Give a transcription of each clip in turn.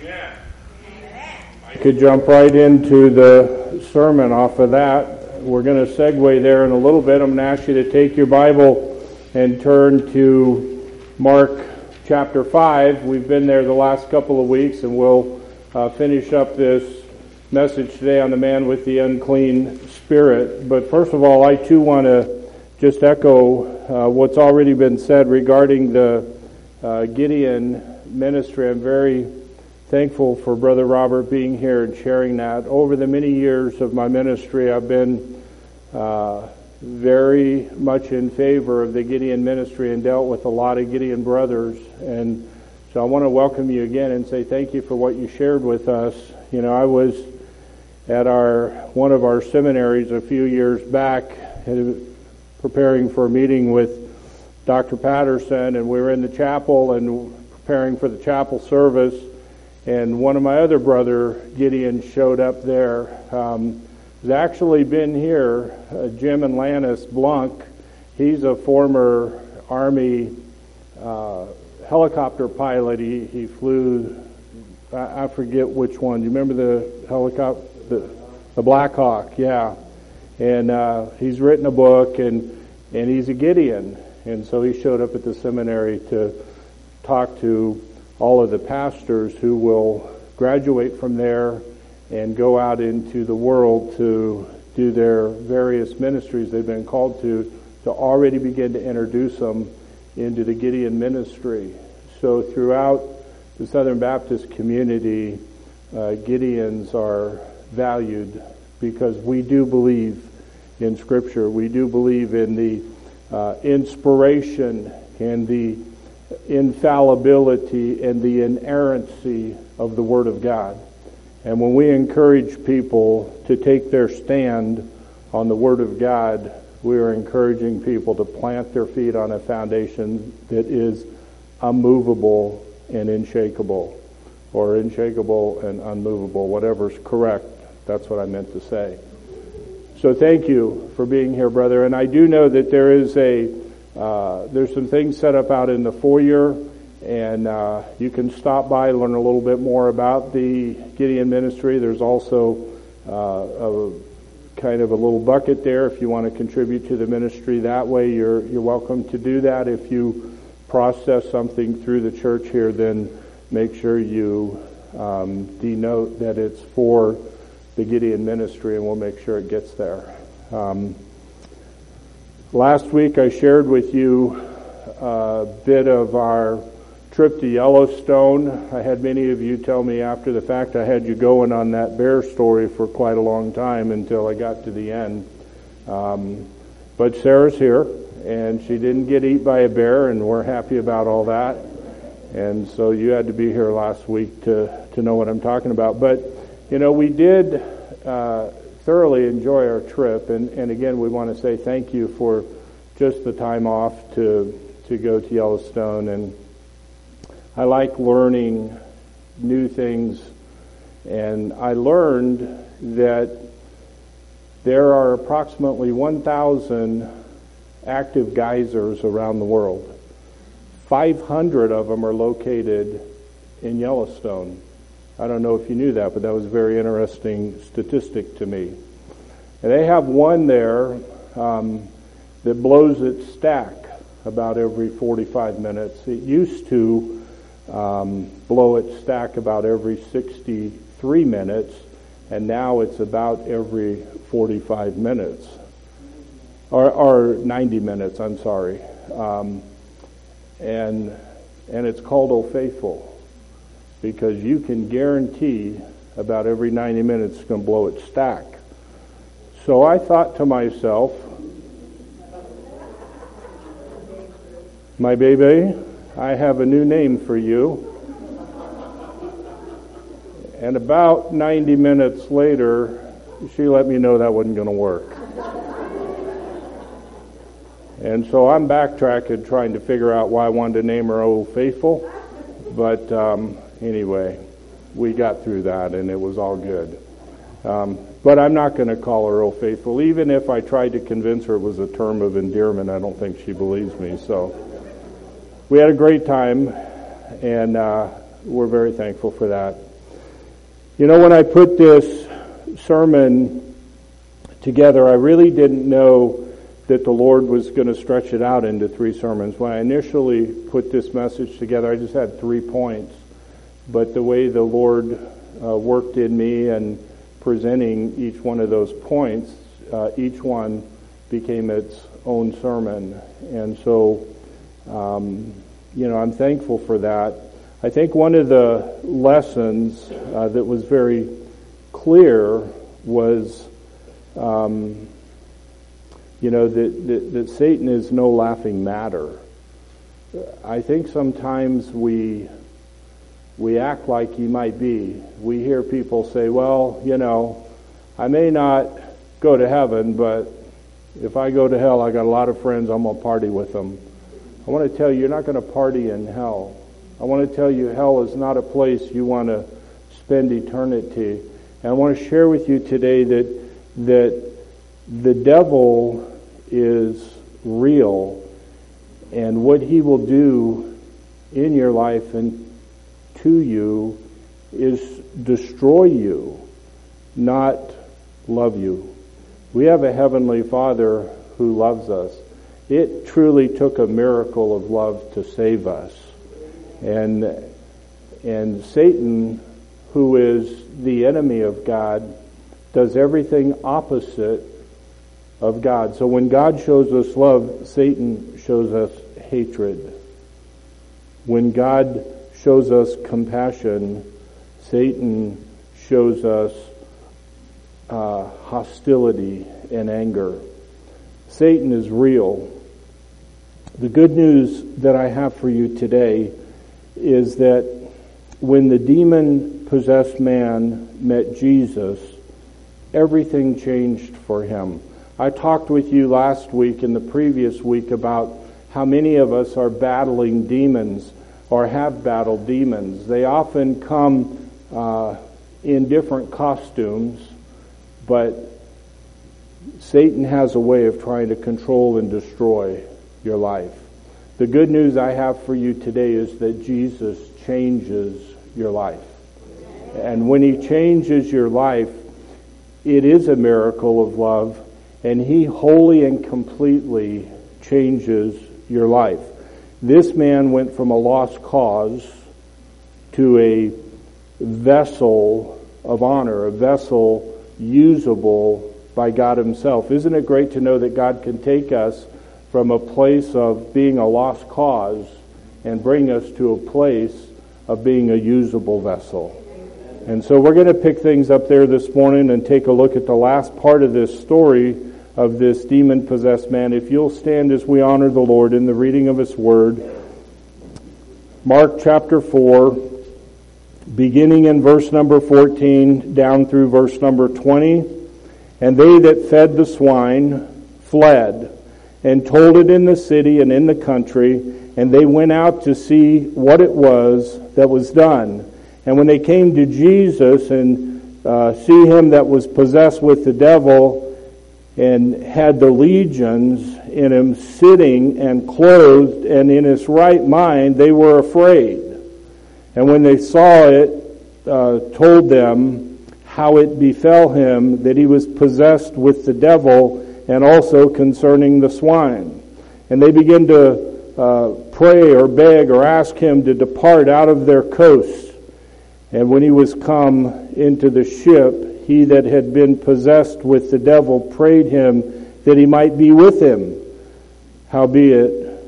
I could jump right into the sermon off of that. We're going to segue there in a little bit. I'm going to ask you to take your Bible and turn to Mark chapter 5. We've been there the last couple of weeks, and we'll finish up this message today on the man with the unclean spirit. But first of all, I too want to just echo what's already been said regarding the Gideon ministry. I'm very thankful for Brother Robert being here and sharing that. Over the many years of my ministry, I've been very much in favor of the Gideon ministry and dealt with a lot of Gideon brothers. And so I want to welcome you again and say thank you for what you shared with us. You know, I was at one of our seminaries a few years back preparing for a meeting with Dr. Patterson, and we were in the chapel and preparing for the chapel service. And one of my other brother, Gideon, showed up there. He's actually been here, Jim and Lannis Blanc. He's a former Army helicopter pilot. He flew, I forget which one. Do you remember the helicopter? The Black Hawk, yeah. And he's written a book, and he's a Gideon. And so he showed up at the seminary to talk to all of the pastors who will graduate from there and go out into the world to do their various ministries they've been called to already begin to introduce them into the Gideon ministry. So throughout the Southern Baptist community, Gideons are valued because we do believe in Scripture. We do believe in the inspiration and the infallibility and the inerrancy of the Word of God. And when we encourage people to take their stand on the Word of God, we are encouraging people to plant their feet on a foundation that is unmovable and unshakable, or unshakable and unmovable, whatever's correct. That's what I meant to say. So thank you for being here, brother. And I do know that there's some things set up out in the foyer, and you can stop by, learn a little bit more about the Gideon ministry. There's also kind of a little bucket there if you want to contribute to the ministry that way. You're welcome to do that. If you process something through the church here, then make sure you denote that it's for the Gideon ministry, and we'll make sure it gets there. Last week I shared with you a bit of our trip to Yellowstone. I had many of you tell me after the fact I had you going on that bear story for quite a long time until I got to the end. But Sarah's here, and she didn't get eaten by a bear, and we're happy about all that. And so you had to be here last week to know what I'm talking about. But, you know, we did thoroughly enjoy our trip, and again, we want to say thank you for just the time off to go to Yellowstone. And I like learning new things, and I learned that there are approximately 1,000 active geysers around the world. 500 of them are located in Yellowstone. I don't know if you knew that, but that was a very interesting statistic to me. And they have one there that blows its stack about every 45 minutes. It used to blow its stack about every 63 minutes, and now it's about every 45 minutes. Or 90 minutes, I'm sorry. And it's called O Faithful, because you can guarantee about every 90 minutes it's going to blow its stack. So I thought to myself, my baby, I have a new name for you. And about 90 minutes later, she let me know that wasn't going to work. And so I'm backtracking, trying to figure out why I wanted to name her O Faithful. But anyway, we got through that, and it was all good. But I'm not going to call her O Faithful. Even if I tried to convince her it was a term of endearment, I don't think she believes me. So we had a great time, and we're very thankful for that. You know, when I put this sermon together, I really didn't know that the Lord was going to stretch it out into 3 sermons. When I initially put this message together, I just had 3 points. But the way the Lord worked in me and presenting each one of those points, each one became its own sermon. And so, I'm thankful for that. I think one of the lessons that was very clear was, that Satan is no laughing matter. I think sometimes we act like he might be. We hear people say, well, I may not go to heaven, but if I go to hell, I got a lot of friends, I'm going to party with them. I want to tell you, you're not going to party in hell. I want to tell you, hell is not a place you want to spend eternity. And I want to share with you today that the devil is real, and what he will do in your life and to you is destroy you, not love you. We have a Heavenly Father who loves us. It truly took a miracle of love to save us. And Satan, who is the enemy of God, does everything opposite of God. So when God shows us love, Satan shows us hatred. When God shows us compassion, Satan shows us hostility and anger. Satan is real. The good news that I have for you today is that when the demon-possessed man met Jesus, everything changed for him. I talked with you last week and the previous week about how many of us are battling demons or have battled demons. They often come in different costumes, but Satan has a way of trying to control and destroy your life. The good news I have for you today is that Jesus changes your life. And when he changes your life, it is a miracle of love, and he wholly and completely changes your life. This man went from a lost cause to a vessel of honor, a vessel usable by God himself. Isn't it great to know that God can take us from a place of being a lost cause and bring us to a place of being a usable vessel? And so we're going to pick things up there this morning and take a look at the last part of this story of this demon-possessed man. If you'll stand as we honor the Lord in the reading of his word. Mark chapter 4, beginning in verse number 14 down through verse number 20. And they that fed the swine fled, and told it in the city and in the country, and they went out to see what it was that was done. And when they came to Jesus and see him that was possessed with the devil and had the legions in him sitting and clothed and in his right mind, they were afraid. And when they saw it, told them how it befell him that he was possessed with the devil, and also concerning the swine. And they began to pray or beg or ask him to depart out of their coast. And when he was come into the ship, he that had been possessed with the devil prayed him that he might be with him. Howbeit,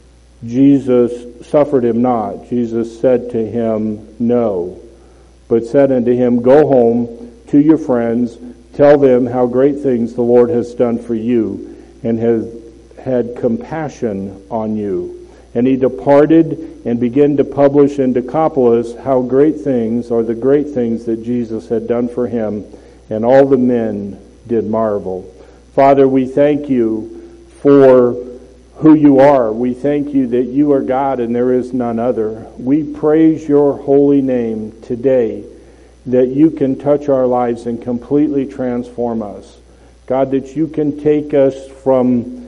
Jesus suffered him not. Jesus said to him, No, but said unto him, Go home to your friends, tell them how great things the Lord has done for you, and has had compassion on you. And he departed and began to publish in Decapolis how great things, or the great things that Jesus had done for him, and all the men did marvel. Father, we thank you for who you are. We thank you that you are God and there is none other. We praise your holy name today, that you can touch our lives and completely transform us. God, that you can take us from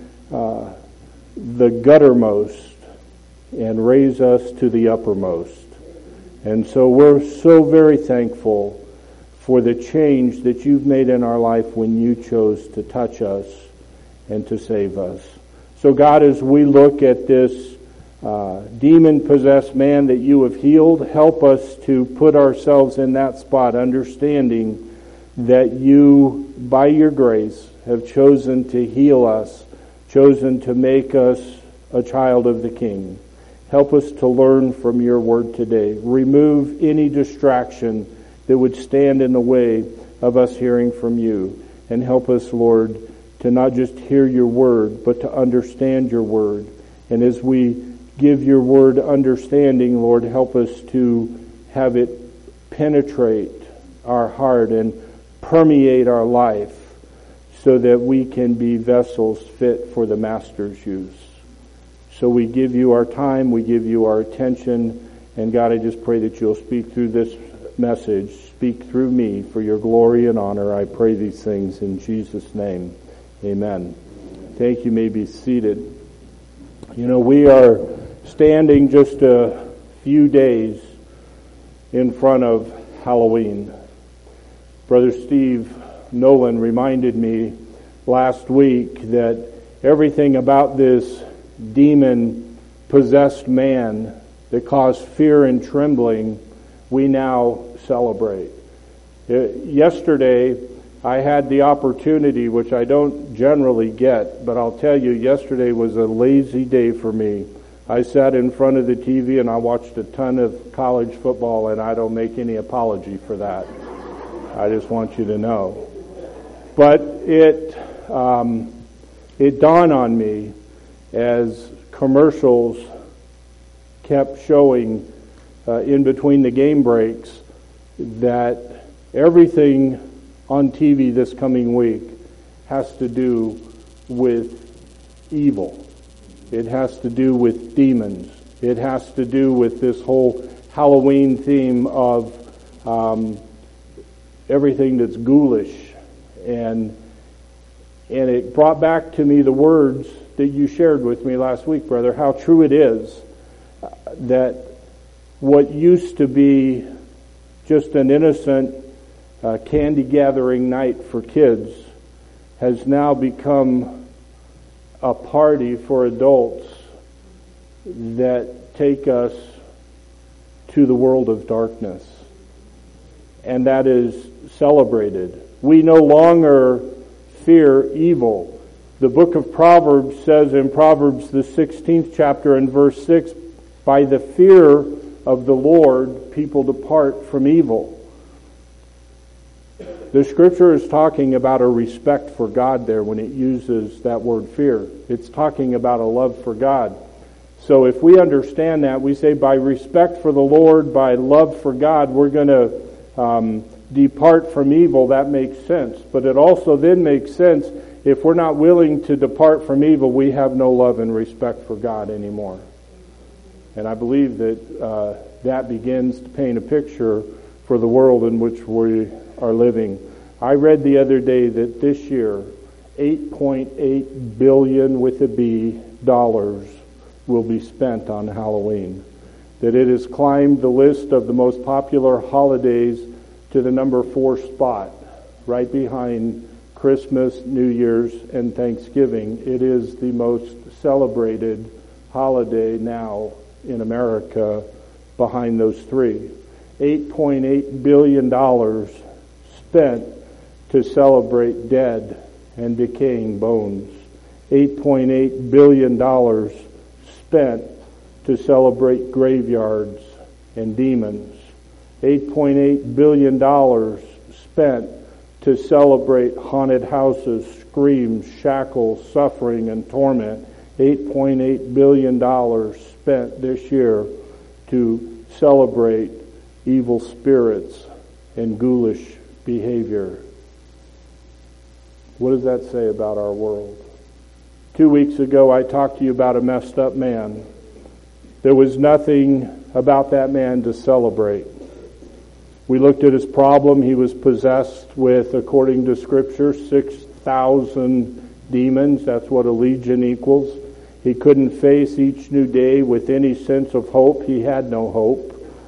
the guttermost and raise us to the uppermost. And so we're so very thankful for the change that you've made in our life when you chose to touch us and to save us. So God, as we look at this demon-possessed man that you have healed, help us to put ourselves in that spot, understanding that you, by your grace, have chosen to heal us, chosen to make us a child of the King. Help us to learn from your word today. Remove any distraction that would stand in the way of us hearing from you. And help us, Lord, to not just hear your word, but to understand your word. And as we give your word understanding, Lord, help us to have it penetrate our heart and permeate our life so that we can be vessels fit for the Master's use. So we give you our time, we give you our attention, and God, I just pray that you'll speak through this message, speak through me for your glory and honor. I pray these things in Jesus' name. Amen. Thank you. You may be seated. You know, we are standing just a few days in front of Halloween. Brother Steve Nolan reminded me last week that everything about this demon-possessed man that caused fear and trembling, we now celebrate. Yesterday, I had the opportunity, which I don't generally get, but I'll tell you, yesterday was a lazy day for me. I sat in front of the TV and I watched a ton of college football, and I don't make any apology for that. I just want you to know. But it dawned on me as commercials kept showing in between the game breaks that everything on TV this coming week has to do with evil. It has to do with demons. It has to do with this whole Halloween theme of everything that's ghoulish. And it brought back to me the words that you shared with me last week, brother, how true it is that what used to be just an innocent candy gathering night for kids has now become a party for adults that take us to the world of darkness. And that is celebrated. We no longer fear evil. The book of Proverbs says in Proverbs the 16th chapter and verse 6, by the fear of the Lord, people depart from evil. The scripture is talking about a respect for God there when it uses that word fear. It's talking about a love for God. So if we understand that, we say by respect for the Lord, by love for God, we're going to depart from evil. That makes sense. But it also then makes sense if we're not willing to depart from evil, we have no love and respect for God anymore. And I believe that that begins to paint a picture for the world in which we are living. I read the other day that this year, $8.8 billion with a B dollars will be spent on Halloween. That it has climbed the list of the most popular holidays to the number 4 spot, right behind Christmas, New Year's, and Thanksgiving. It is the most celebrated holiday now in America behind those three. $8.8 billion spent to celebrate dead and decaying bones. $8.8 billion spent to celebrate graveyards and demons. $8.8 billion spent to celebrate haunted houses, screams, shackles, suffering, and torment. $8.8 billion spent this year to celebrate evil spirits and ghoulish behavior. What does that say about our world? 2 weeks ago, I talked to you about a messed up man. There was nothing about that man to celebrate. We looked at his problem. He was possessed with, according to Scripture, 6,000 demons. That's what a legion equals. He couldn't face each new day with any sense of hope. He had no hope.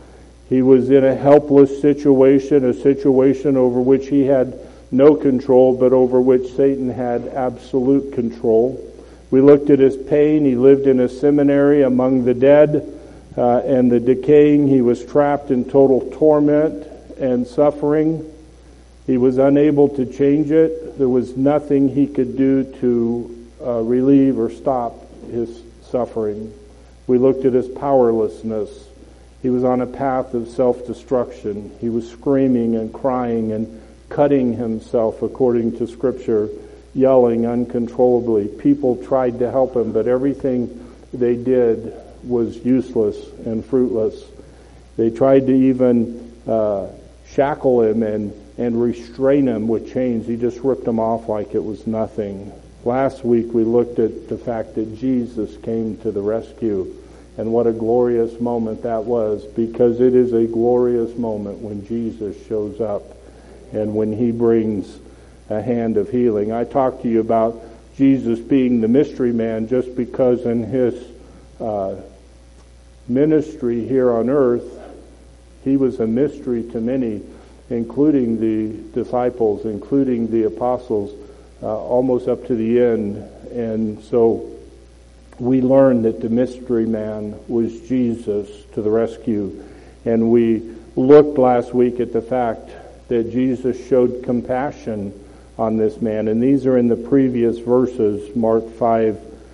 He was in a helpless situation, a situation over which he had no control, but over which Satan had absolute control. We looked at his pain. He lived in a seminary among the dead and the decaying. He was trapped in total torment and suffering. He was unable to change it. There was nothing he could do to relieve or stop his suffering. We looked at his powerlessness. He was on a path of self-destruction. He was screaming and crying and cutting himself, according to Scripture, yelling uncontrollably. People tried to help him, but everything they did was useless and fruitless. They tried to even shackle him and restrain him with chains. He just ripped them off like it was nothing. Last week we looked at the fact that Jesus came to the rescue, and what a glorious moment that was, because it is a glorious moment when Jesus shows up and when he brings a hand of healing. I talked to you about Jesus being the mystery man just because in his ministry here on earth, he was a mystery to many, including the disciples, including the apostles, almost up to the end. And so we learned that the mystery man was Jesus to the rescue. And we looked last week at the fact that Jesus showed compassion on this man. And these are in the previous verses, Mark 5,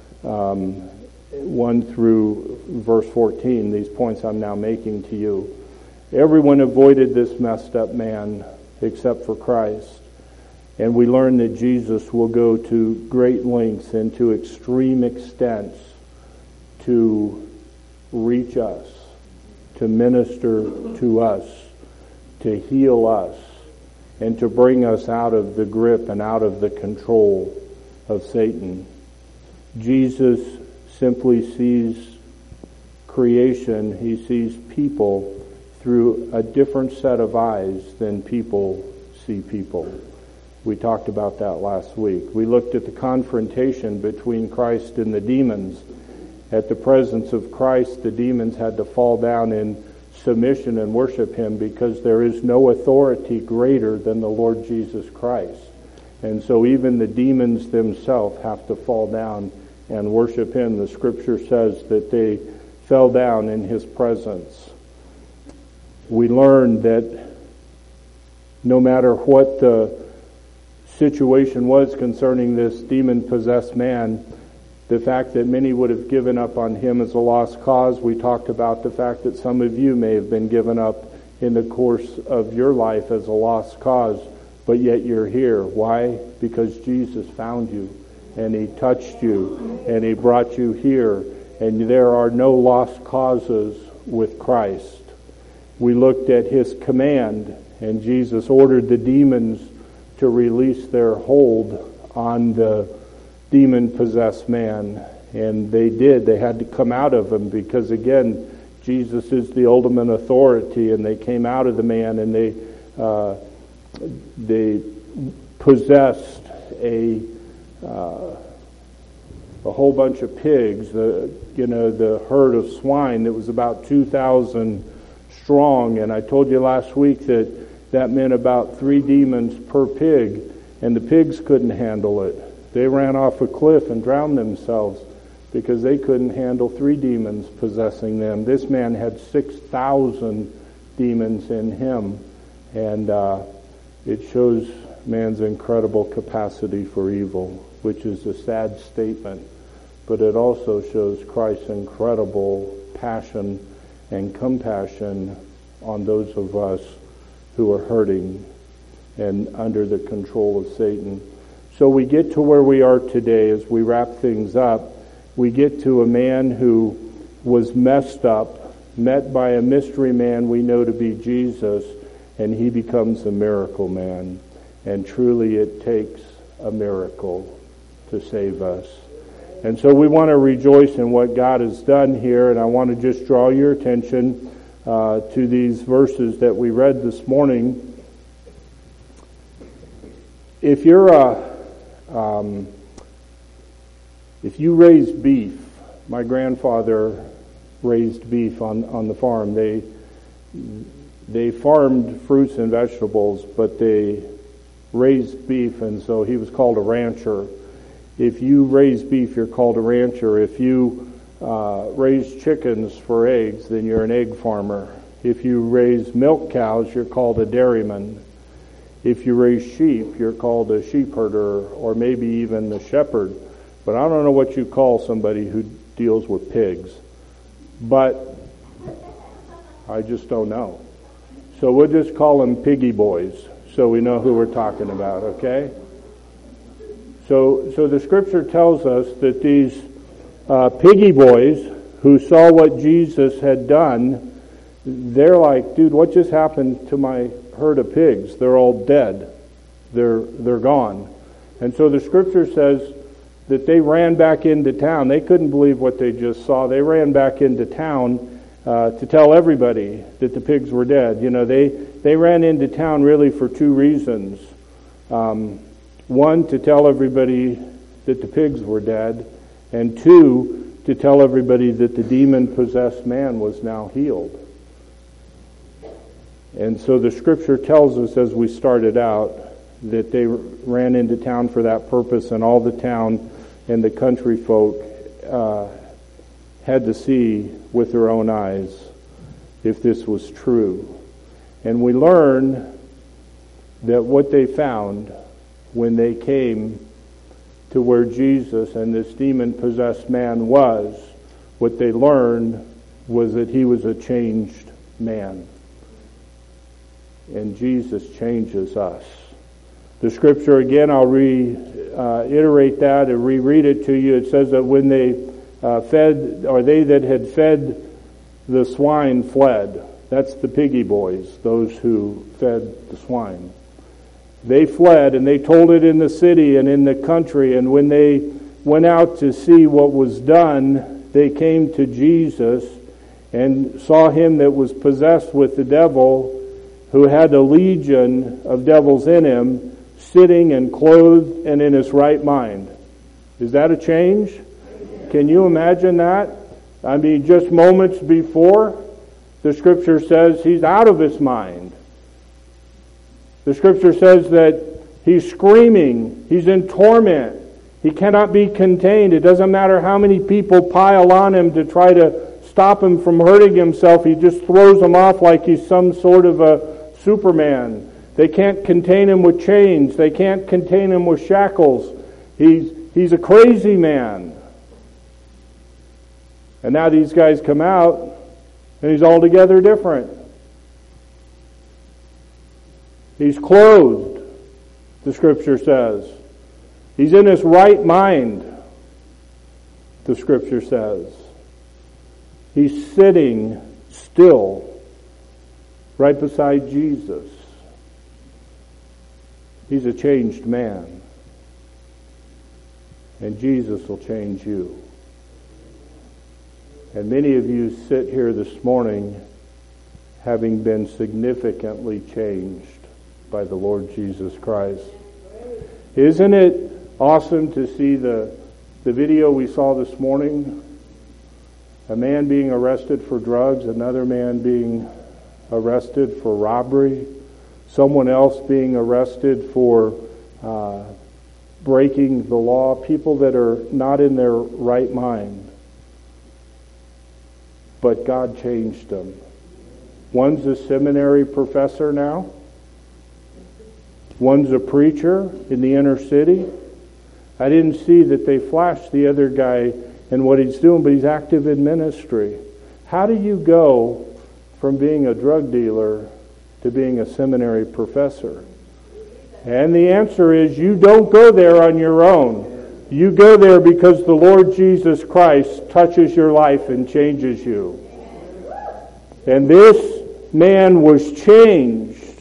1 through verse 14, these points I'm now making to you. Everyone avoided this messed up man except for Christ. And we learn that Jesus will go to great lengths and to extreme extents to reach us, to minister to us, to heal us, and to bring us out of the grip and out of the control of Satan. Jesus simply sees creation, he sees people through a different set of eyes than people see people. We talked about that last week. We looked at the confrontation between Christ and the demons. At the presence of Christ, the demons had to fall down in submission and worship him, because there is no authority greater than the Lord Jesus Christ. And so even the demons themselves have to fall down and worship him. The Scripture says that they fell down in his presence. We learned that no matter what the situation was concerning this demon-possessed man, the fact that many would have given up on him as a lost cause. We talked about the fact that some of you may have been given up in the course of your life as a lost cause, but yet you're here. Why? Because Jesus found you, and he touched you, and he brought you here, and there are no lost causes with Christ. We looked at his command, and Jesus ordered the demons to release their hold on the demon-possessed man, and they did. They had to come out of him, because again, Jesus is the ultimate authority, and they came out of the man, and they possessed a whole bunch of pigs, the herd of swine that was about 2,000 strong. And I told you last week that meant about 3 demons per pig, and the pigs couldn't handle it. They ran off a cliff and drowned themselves because they couldn't handle 3 demons possessing them. This man had 6,000 demons in him, and it shows man's incredible capacity for evil, which is a sad statement, but it also shows Christ's incredible passion and compassion on those of us who are hurting and under the control of Satan. So we get to where we are today as we wrap things up. We get to a man who was messed up, met by a mystery man we know to be Jesus, and he becomes a miracle man. And truly it takes a miracle to save us. And so we want to rejoice in what God has done here, and I want to just draw your attention to these verses that we read this morning. If you're if you raise beef, my grandfather raised beef on the farm. They they farmed fruits and vegetables, but they raised beef, and so he was called a rancher. If you raise beef, you're called a rancher. If you raise chickens for eggs, then you're an egg farmer. If you raise milk cows, you're called a dairyman. If you raise sheep, you're called a sheep herder, or maybe even a shepherd. But I don't know what you call somebody who deals with pigs. But I just don't know. So we'll just call them piggy boys, so we know who we're talking about, okay? So the scripture tells us that these piggy boys who saw what Jesus had done, they're like, dude, what just happened to my herd of pigs? They're all dead. They're gone. And so the scripture says that they ran back into town. They couldn't believe what they just saw. They ran back into town to tell everybody that the pigs were dead. You know, they ran into town really for two reasons. One, to tell everybody that the pigs were dead, and two, to tell everybody that the demon-possessed man was now healed. And so the scripture tells us, as we started out, that they ran into town for that purpose, and all the town and the country folk had to see with their own eyes if this was true. And we learn that what they found when they came to where Jesus and this demon-possessed man was, what they learned was that he was a changed man. And Jesus changes us. The scripture, again, I'll reiterate that and reread it to you. It says that when they they that had fed the swine fled. That's the piggy boys, those who fed the swine. They fled, and they told it in the city and in the country, and when they went out to see what was done, they came to Jesus and saw him that was possessed with the devil, who had a legion of devils in him, sitting and clothed and in his right mind. Is that a change? Can you imagine that? I mean, just moments before, the scripture says he's out of his mind. The scripture says that he's screaming, he's in torment, he cannot be contained. It doesn't matter how many people pile on him to try to stop him from hurting himself, he just throws them off like he's some sort of a Superman. They can't contain him with chains, they can't contain him with shackles. He's a crazy man. And now these guys come out, and he's altogether different. He's clothed, the scripture says. He's in his right mind, the scripture says. He's sitting still right beside Jesus. He's a changed man. And Jesus will change you. And many of you sit here this morning having been significantly changed by the Lord Jesus Christ. Isn't it awesome to see the video we saw this morning? A man being arrested for drugs, another man being arrested for robbery, someone else being arrested for breaking the law, people that are not in their right mind. But God changed them. One's a seminary professor now. One's a preacher in the inner city. I didn't see that they flashed the other guy and what he's doing, but he's active in ministry. How do you go from being a drug dealer to being a seminary professor? And the answer is you don't go there on your own. You go there because the Lord Jesus Christ touches your life and changes you. And this man was changed,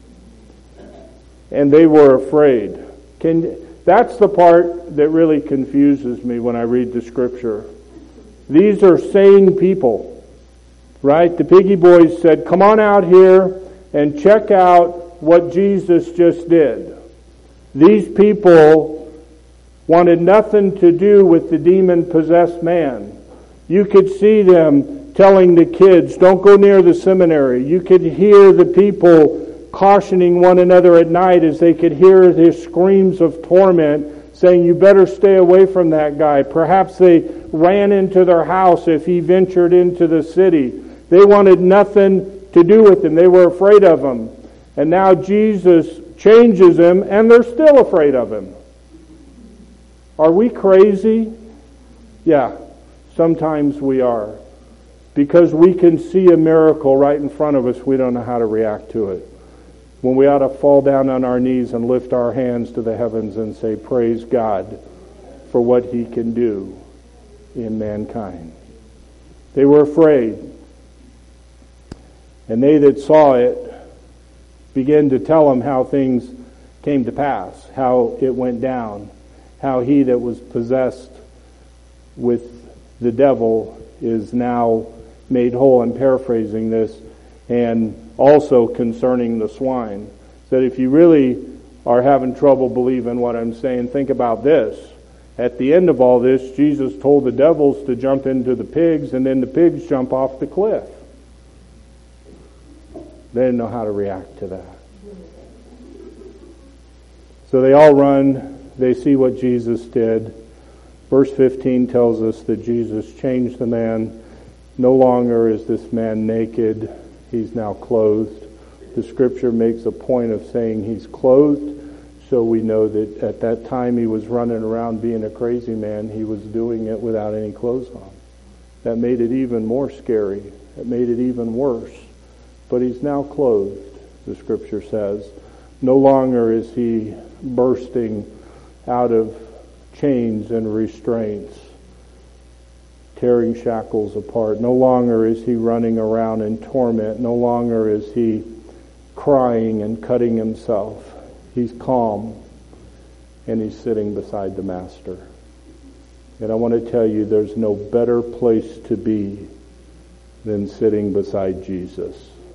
and they were afraid. That's the part that really confuses me when I read the scripture. These are sane people, right? The piggy boys said, come on out here and check out what Jesus just did. These people wanted nothing to do with the demon-possessed man. You could see them telling the kids, don't go near the seminary. You could hear the people cautioning one another at night as they could hear their screams of torment, saying, you better stay away from that guy. Perhaps they ran into their house if he ventured into the city. They wanted nothing to do with him. They were afraid of him. And now Jesus changes him, and they're still afraid of him. Are we crazy? Yeah, sometimes we are. Because we can see a miracle right in front of us, we don't know how to react to it. When we ought to fall down on our knees and lift our hands to the heavens and say, praise God for what He can do in mankind. They were afraid. And they that saw it began to tell them how things came to pass, how it went down, how he that was possessed with the devil is now made whole. I'm paraphrasing this. And also concerning the swine, that if you really are having trouble believing what I'm saying, think about this. At the end of all this, Jesus told the devils to jump into the pigs, and then the pigs jump off the cliff. They didn't know how to react to that. So they all run. They see what Jesus did. Verse 15 tells us that Jesus changed the man. No longer is this man naked. He's now clothed. The scripture makes a point of saying he's clothed, so we know that at that time he was running around being a crazy man. He was doing it without any clothes on. That made it even more scary. It made it even worse. But he's now clothed, the scripture says. No longer is he bursting out of chains and restraints, tearing shackles apart. No longer is he running around in torment. No longer is he crying and cutting himself. He's calm, and he's sitting beside the Master. And I want to tell you, there's no better place to be than sitting beside Jesus.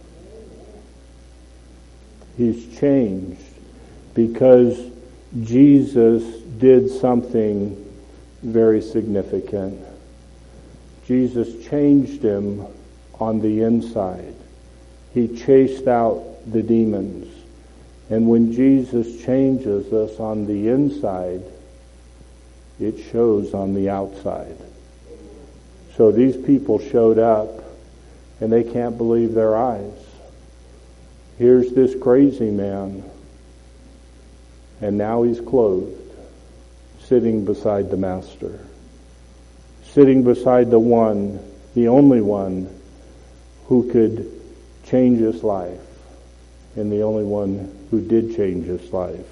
He's changed because Jesus did something very significant. Jesus changed him on the inside. He chased out the demons. And when Jesus changes us on the inside, it shows on the outside. So these people showed up, and they can't believe their eyes. Here's this crazy man, and now he's clothed, sitting beside the Master, sitting beside the one, the only one who could change his life, and the only one who did change his life.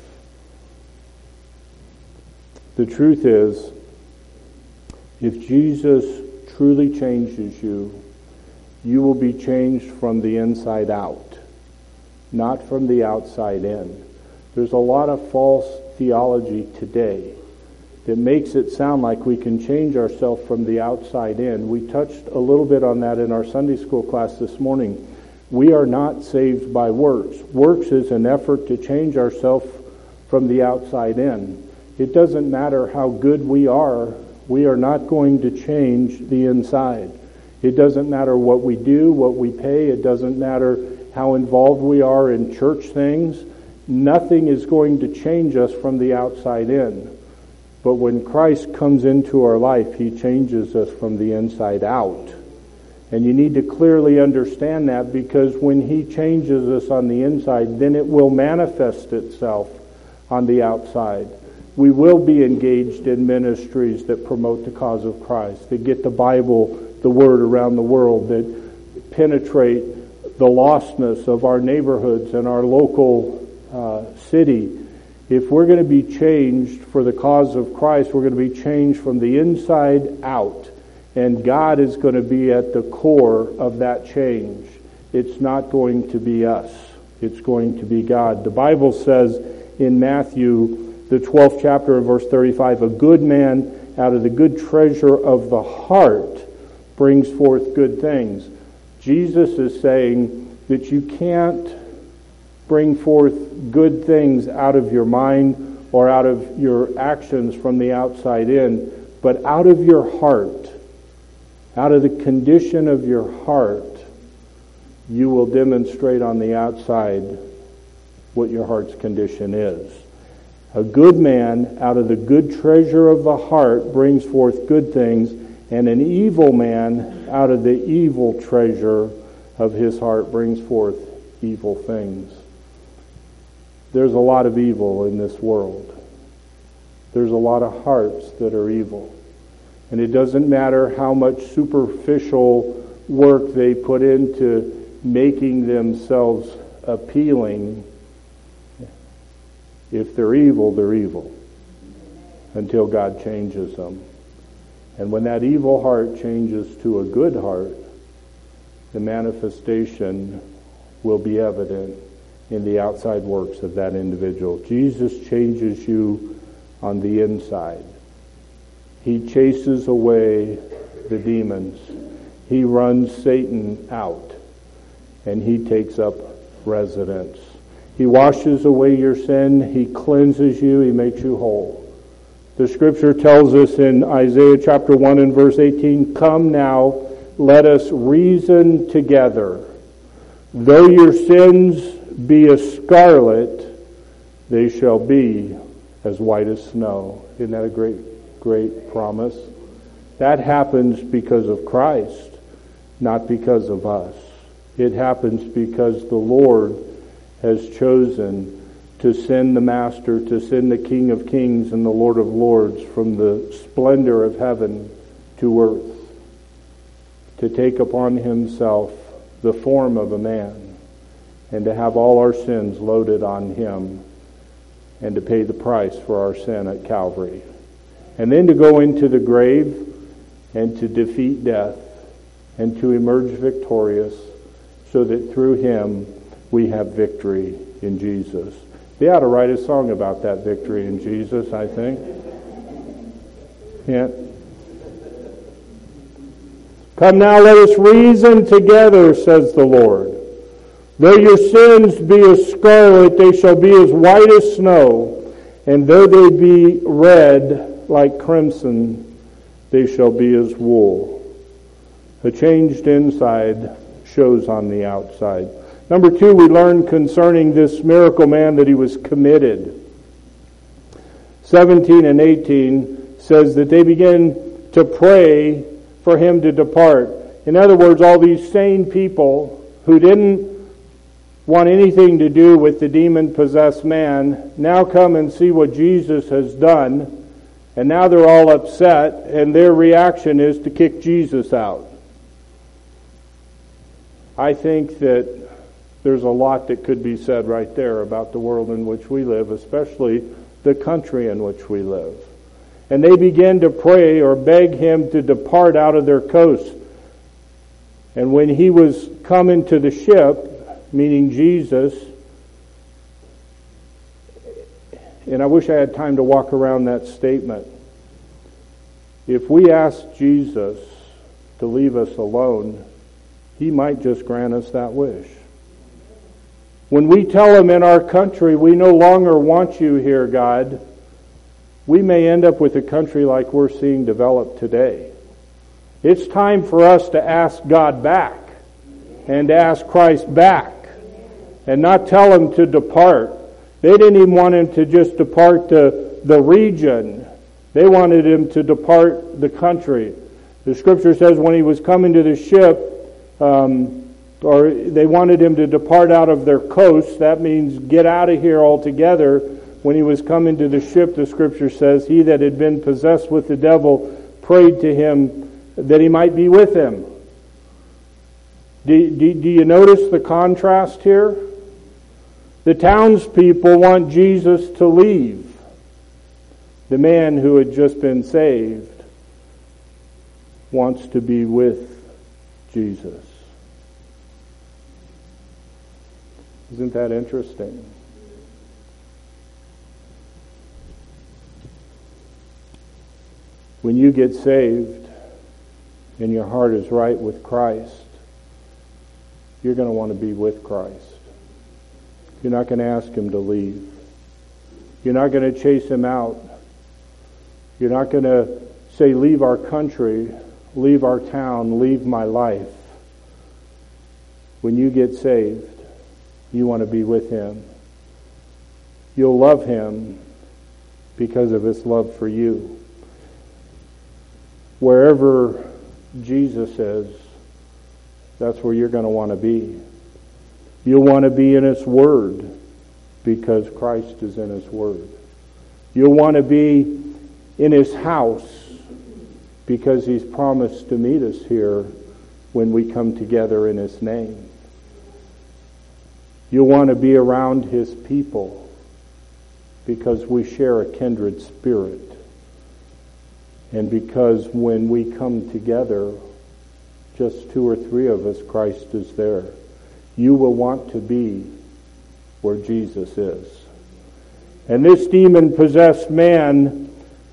The truth is, if Jesus truly changes you, you will be changed from the inside out, not from the outside in. There's a lot of false theology today that makes it sound like we can change ourselves from the outside in. We touched a little bit on that in our Sunday school class this morning. We are not saved by works. Works is an effort to change ourselves from the outside in. It doesn't matter how good we are not going to change the inside. It doesn't matter what we do, what we pay. It doesn't matter how involved we are in church things. Nothing is going to change us from the outside in. But when Christ comes into our life, He changes us from the inside out. And you need to clearly understand that, because when He changes us on the inside, then it will manifest itself on the outside. We will be engaged in ministries that promote the cause of Christ, that get the Bible, the Word around the world, that penetrate the lostness of our neighborhoods and our local city. If we're going to be changed for the cause of Christ, we're going to be changed from the inside out. And God is going to be at the core of that change. It's not going to be us. It's going to be God. The Bible says in Matthew, the 12th chapter of verse 35, a good man out of the good treasure of the heart brings forth good things. Jesus is saying that you can't bring forth good things out of your mind or out of your actions from the outside in, but out of your heart, Out of the condition of your heart, you will demonstrate on the outside what your heart's condition is. A good man out of the good treasure of the heart brings forth good things, and an evil man out of the evil treasure of his heart brings forth evil things. There's a lot of evil in this world. There's a lot of hearts that are evil. And it doesn't matter how much superficial work they put into making themselves appealing. If they're evil, they're evil until God changes them. And when that evil heart changes to a good heart, the manifestation will be evident in the outside works of that individual. Jesus changes you on the inside. He chases away the demons. He runs Satan out, and he takes up residence. He washes away your sin. He cleanses you. He makes you whole. The scripture tells us in Isaiah chapter 1 and verse 18, "Come now, let us reason together. Though your sins be as scarlet, they shall be as white as snow." Isn't that a great promise? That happens because of Christ, not because of us. It happens because the Lord has chosen to send the Master, to send the King of Kings and the Lord of Lords from the splendor of heaven to earth, to take upon himself the form of a man, and to have all our sins loaded on him, and to pay the price for our sin at Calvary. And then to go into the grave and to defeat death and to emerge victorious, so that through him we have victory in Jesus. They ought to write a song about that victory in Jesus, I think. Yeah. "Come now, let us reason together, says the Lord. Though your sins be as scarlet, they shall be as white as snow. And though they be red like crimson, they shall be as wool." A changed inside shows on the outside. Number 2, we learn concerning this miracle man that he was committed. 17 and 18 says that they began to pray for him to depart. In other words, all these sane people who didn't want anything to do with the demon-possessed man now come and see what Jesus has done, and now they're all upset, and their reaction is to kick Jesus out. I think that there's a lot that could be said right there about the world in which we live, especially the country in which we live. And they began to pray or beg him to depart out of their coast. And when he was coming to the ship, meaning Jesus, and I wish I had time to walk around that statement. If we ask Jesus to leave us alone, he might just grant us that wish. When we tell him in our country, we no longer want you here, God, we may end up with a country like we're seeing develop today. It's time for us to ask God back and to ask Christ back and not tell him to depart. They didn't even want him to just depart the region. They wanted him to depart the country. The scripture says when he was coming to the ship, or they wanted him to depart out of their coast. That means get out of here altogether. When he was coming to the ship, the scripture says, he that had been possessed with the devil prayed to him that he might be with him. Do you notice the contrast here? The townspeople want Jesus to leave. The man who had just been saved wants to be with Jesus. Isn't that interesting? When you get saved and your heart is right with Christ, you're going to want to be with Christ. You're not going to ask him to leave. You're not going to chase him out. You're not going to say, leave our country. leave our town, leave my life. When you get saved, you want to be with him. You'll love him because of his love for you. Wherever Jesus is, that's where you're going to want to be. You'll want to be in his word because Christ is in his word. You'll want to be in his house because he's promised to meet us here when we come together in his name. You'll want to be around his people because we share a kindred spirit. And because when we come together, just 2 or 3 of us, Christ is there. You will want to be where Jesus is. And this demon-possessed man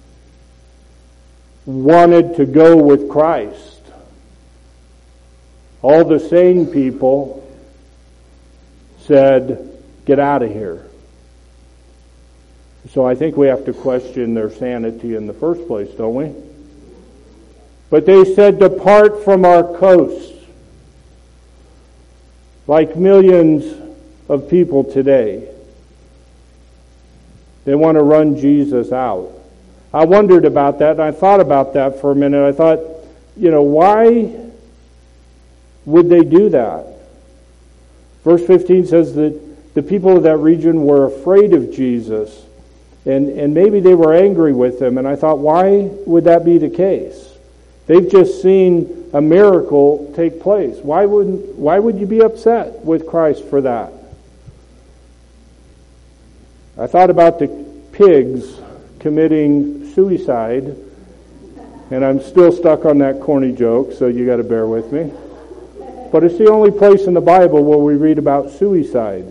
wanted to go with Christ. All the sane people said, get out of here. So I think we have to question their sanity in the first place, don't we? But they said, depart from our coasts. Like millions of people today, they want to run Jesus out. I wondered about that, and I thought about that for a minute. I thought, why would they do that? Verse 15 says that the people of that region were afraid of Jesus, and maybe they were angry with him. And I thought, why would that be the case? They've just seen a miracle take place. Why would you be upset with Christ for that? I thought about the pigs committing suicide, and I'm still stuck on that corny joke, so you got to bear with me. But it's the only place in the Bible where we read about suicide.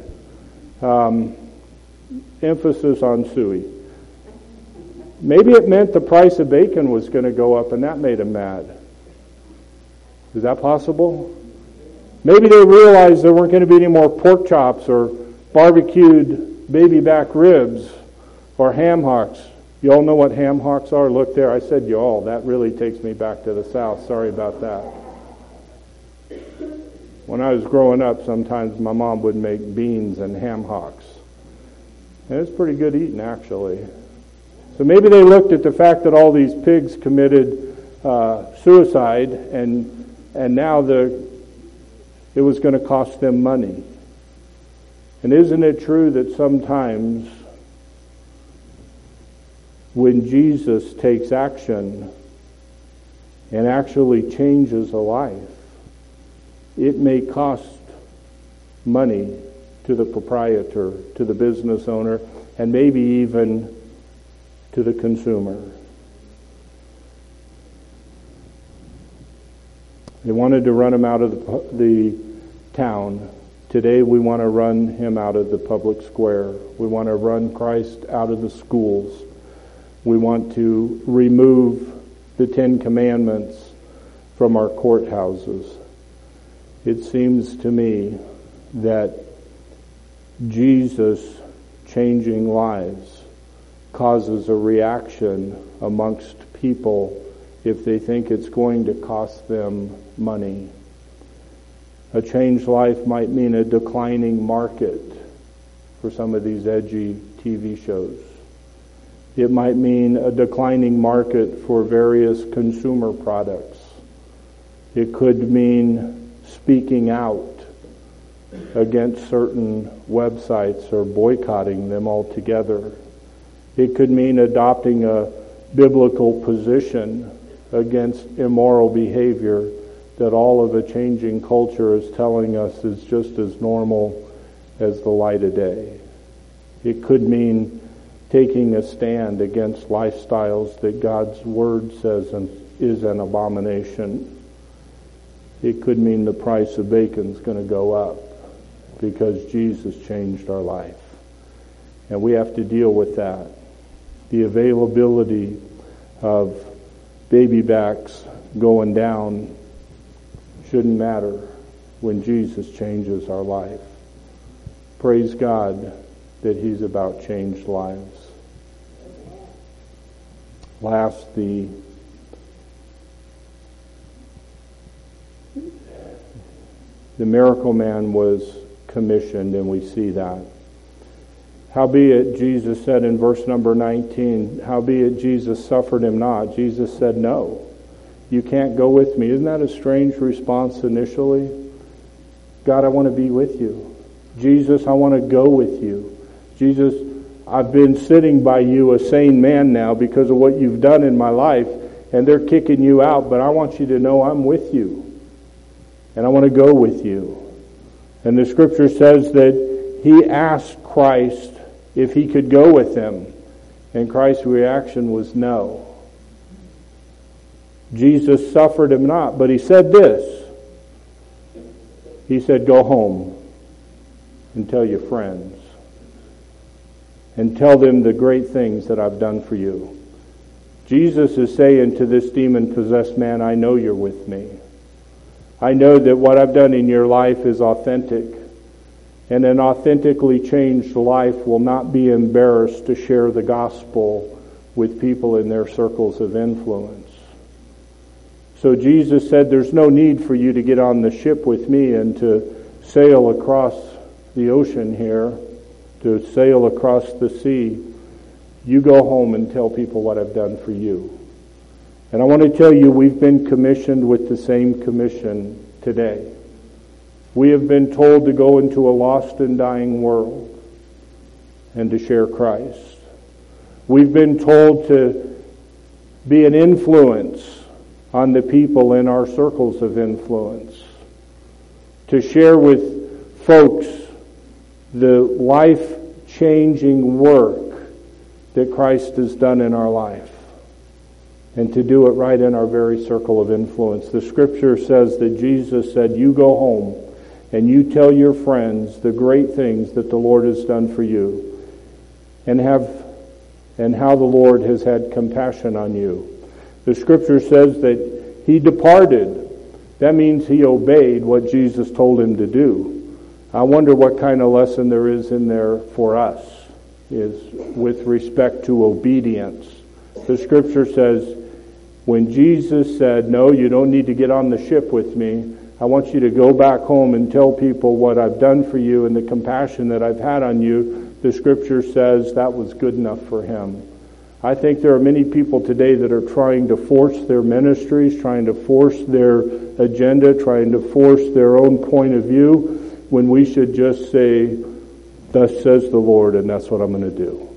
Emphasis on sui. Maybe it meant the price of bacon was going to go up, and that made them mad. Is that possible? Maybe they realized there weren't going to be any more pork chops or barbecued baby back ribs or ham hocks. You all know what ham hocks are? Look there. I said you all. That really takes me back to the South. Sorry about that. When I was growing up, sometimes my mom would make beans and ham hocks. And it's pretty good eating, actually. So maybe they looked at the fact that all these pigs committed suicide, and now it was going to cost them money. And isn't it true that sometimes when Jesus takes action and actually changes a life, it may cost money to the proprietor, to the business owner, and maybe even to the consumer. They wanted to run him out of the town. Today we want to run him out of the public square. We want to run Christ out of the schools. We want to remove the 10 Commandments from our courthouses. It seems to me that Jesus changing lives causes a reaction amongst people if they think it's going to cost them money. A changed life might mean a declining market for some of these edgy TV shows. It might mean a declining market for various consumer products. It could mean speaking out against certain websites or boycotting them altogether. It could mean adopting a biblical position against immoral behavior that all of a changing culture is telling us is just as normal as the light of day. It could mean taking a stand against lifestyles that God's Word says is an abomination. It could mean the price of bacon's going to go up because Jesus changed our life. And we have to deal with that. The availability of baby backs going down shouldn't matter when Jesus changes our life. Praise God that He's about changed lives. Last, the The miracle man was commissioned, and we see that. Howbeit, Jesus said in verse number 19, howbeit Jesus suffered him not. Jesus said, no, you can't go with me. Isn't that a strange response initially? God, I want to be with you. Jesus, I want to go with you. Jesus, I've been sitting by you a sane man now because of what you've done in my life, and they're kicking you out, but I want you to know I'm with you, and I want to go with you. And the scripture says that he asked Christ if he could go with him, and Christ's reaction was no. Jesus suffered him not, but he said this. He said, go home and tell your friends and tell them the great things that I've done for you. Jesus is saying to this demon-possessed man, I know you're with me. I know that what I've done in your life is authentic. And an authentically changed life will not be embarrassed to share the gospel with people in their circles of influence. So Jesus said, there's no need for you to get on the ship with me and to sail across the ocean here, to sail across the sea. You go home and tell people what I've done for you. And I want to tell you, we've been commissioned with the same commission today. We have been told to go into a lost and dying world and to share Christ. We've been told to be an influence on the people in our circles of influence, to share with folks the life-changing work that Christ has done in our life, and to do it right in our very circle of influence. The scripture says that Jesus said, you go home and you tell your friends the great things that the Lord has done for you, and how the Lord has had compassion on you. The scripture says that he departed. That means he obeyed what Jesus told him to do. I wonder what kind of lesson there is in there for us, is with respect to obedience. The scripture says, when Jesus said, no, you don't need to get on the ship with me, I want you to go back home and tell people what I've done for you and the compassion that I've had on you, the scripture says that was good enough for him. I think there are many people today that are trying to force their ministries, trying to force their agenda, trying to force their own point of view, when we should just say, thus says the Lord, and that's what I'm going to do.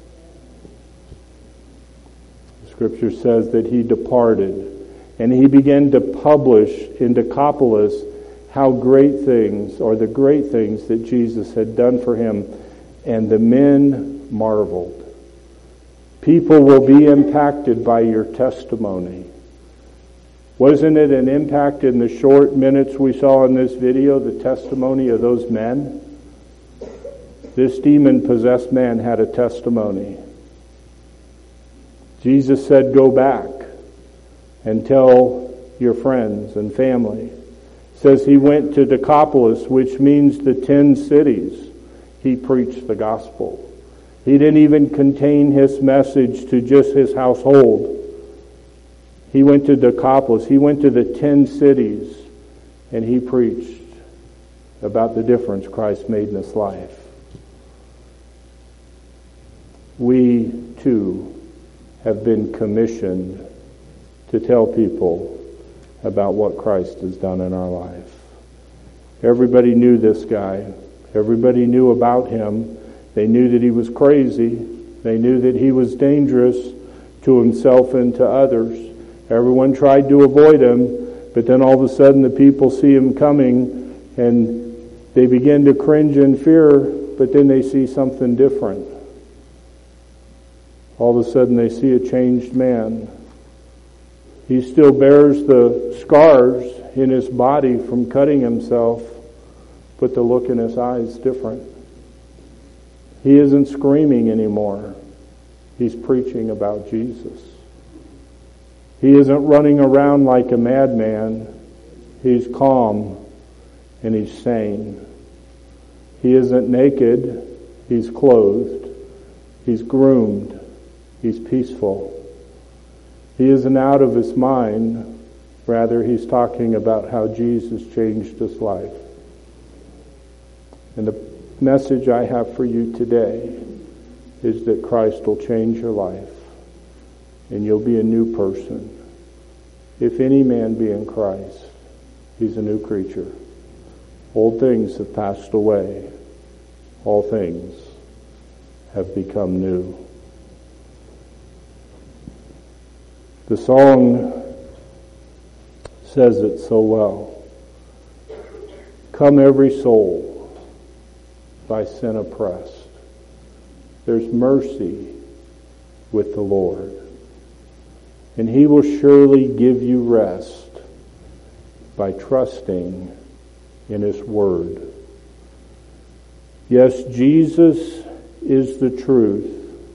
The scripture says that he departed, and he began to publish in Decapolis how great things, or the great things that Jesus had done for him, and the men marveled. People will be impacted by your testimony. Wasn't it an impact in the short minutes we saw in this video, the testimony of those men? This demon-possessed man had a testimony. Jesus said, go back and tell your friends and family. It says he went to Decapolis, which means the 10 cities. He preached the gospel. He didn't even contain his message to just his household. He went to Decapolis. He went to the 10 cities, and he preached about the difference Christ made in his life. We, too, have been commissioned to tell people about what Christ has done in our life. Everybody knew this guy. Everybody knew about him. They knew that he was crazy. They knew that he was dangerous to himself and to others. Everyone tried to avoid him, but then all of a sudden the people see him coming and they begin to cringe in fear, but then they see something different. All of a sudden they see a changed man. He still bears the scars in his body from cutting himself, but the look in his eyes is different. He isn't screaming anymore. He's preaching about Jesus. He isn't running around like a madman. He's calm and he's sane. He isn't naked. He's clothed. He's groomed. He's peaceful. He isn't out of his mind. Rather, he's talking about how Jesus changed his life. And the message I have for you today is that Christ will change your life and you'll be a new person. If any man be in Christ, he's a new creature. Old things have passed away. All things have become new. The song says it so well. Come every soul by sin oppressed. There's mercy with the Lord. And he will surely give you rest by trusting in his word. Yes, Jesus is the truth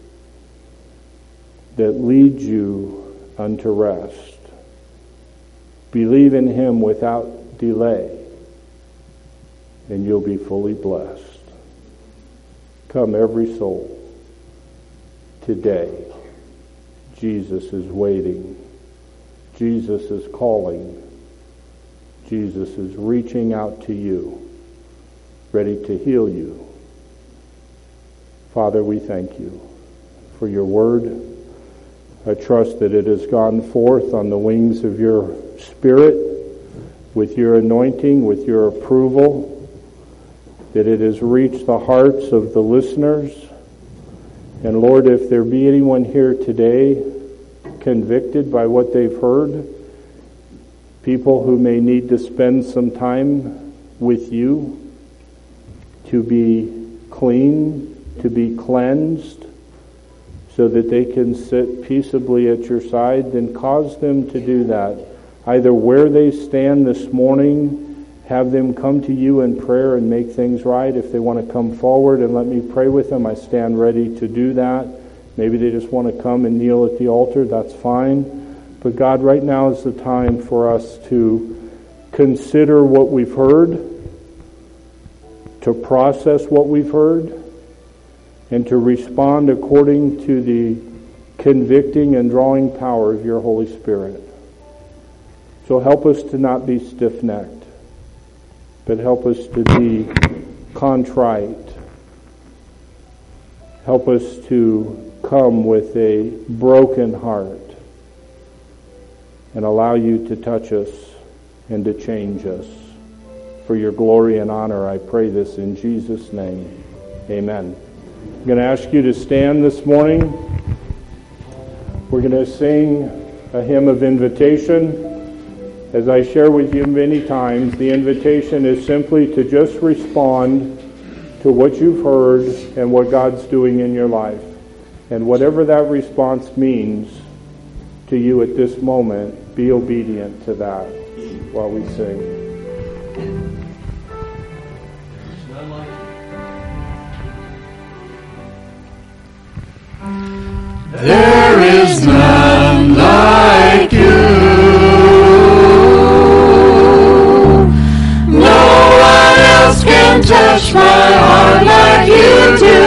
that leads you unto rest. Believe in him without delay, and you'll be fully blessed. Come every soul. Today, Jesus is waiting. Jesus is calling. Jesus is reaching out to you, ready to heal you. Father, we thank you for your word. I trust that it has gone forth on the wings of your Spirit, with your anointing, with your approval, that it has reached the hearts of the listeners. And Lord, if there be anyone here today convicted by what they've heard, people who may need to spend some time with you to be clean, to be cleansed, so that they can sit peaceably at your side, then cause them to do that. Either where they stand this morning, have them come to you in prayer and make things right. If they want to come forward and let me pray with them, I stand ready to do that. Maybe they just want to come and kneel at the altar, that's fine. But God, right now is the time for us to consider what we've heard, to process what we've heard, and to respond according to the convicting and drawing power of your Holy Spirit. So help us to not be stiff-necked, but help us to be contrite. Help us to come with a broken heart and allow you to touch us and to change us. For your glory and honor, I pray this in Jesus' name. Amen. I'm going to ask you to stand this morning. We're going to sing a hymn of invitation. As I share with you many times, the invitation is simply to just respond to what you've heard and what God's doing in your life. And whatever that response means to you at this moment, be obedient to that while we sing. There is none like you. No one else can touch my heart like you do.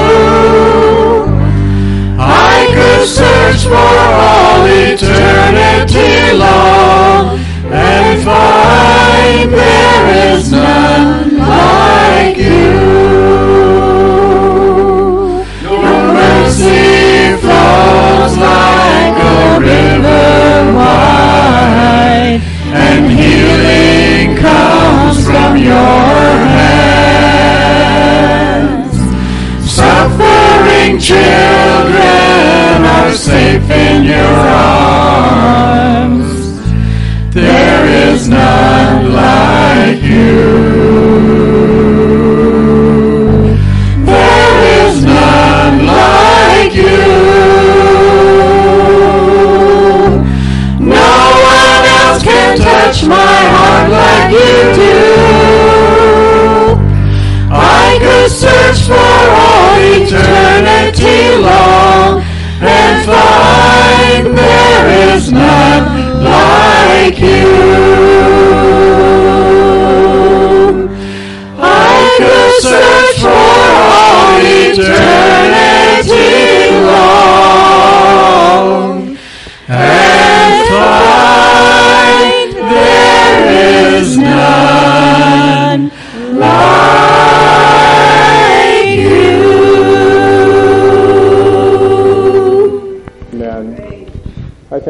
I could search for all eternity long and find there is none like you. Your mercy flows like a river wide, and healing comes from your hands. Suffering children are safe in your arms. There is none like you. There is none like you. No one else can touch my heart like you do. I could search for all eternity long and find there is none like you. I could search for all eternity long and find there is none like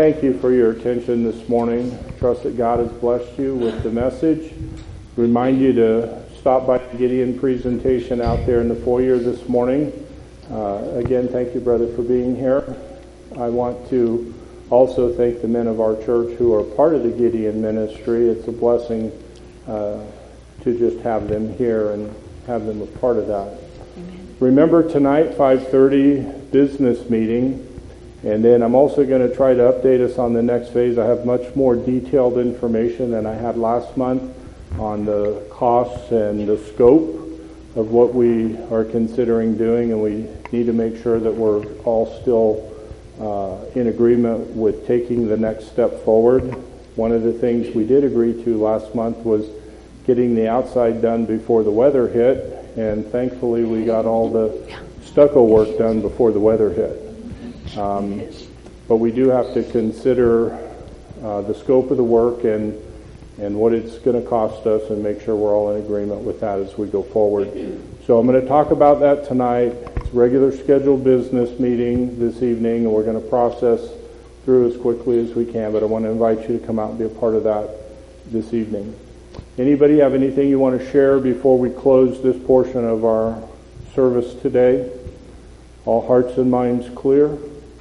thank you for your attention this morning. Trust that God has blessed you with the message. Remind you to stop by the Gideon presentation out there in the foyer this morning. Again, thank you, brother, for being here. I want to also thank the men of our church who are part of the Gideon ministry. It's a blessing to just have them here and have them a part of that. Amen. Remember tonight, 5:30, business meeting. And then I'm also going to try to update us on the next phase. I have much more detailed information than I had last month on the costs and the scope of what we are considering doing, and we need to make sure that we're all still in agreement with taking the next step forward. One of the things we did agree to last month was getting the outside done before the weather hit, and thankfully we got all the stucco work done before the weather hit. But we do have to consider the scope of the work and what it's going to cost us, and make sure we're all in agreement with that as we go forward. So I'm going to talk about that tonight. It's a regular scheduled business meeting this evening, and we're going to process through as quickly as we can, but I want to invite you to come out and be a part of that this evening. Anybody have anything you want to share before we close this portion of our service today? All hearts and minds clear?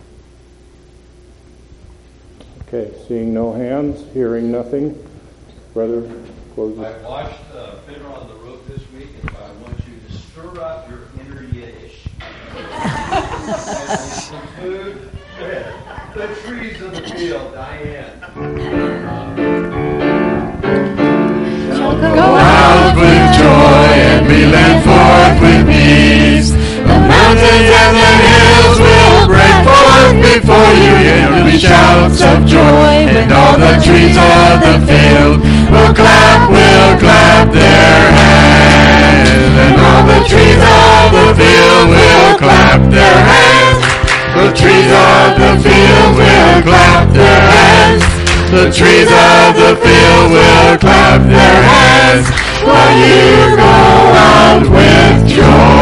Okay, seeing no hands, hearing nothing. Brother, close it. I watched Fiddler on the Roof this week, and I want you to stir up your inner Yiddish. And some food. The trees of the field, Diane. Go out with joy and be led forth with peace. The mountains and the hills will break forth before you. There will be shouts of joy, and all the trees of the field will clap their hands. And all the trees of the field will clap their hands. The trees of the field will clap their hands. The trees of the field will clap their hands while you go out with joy.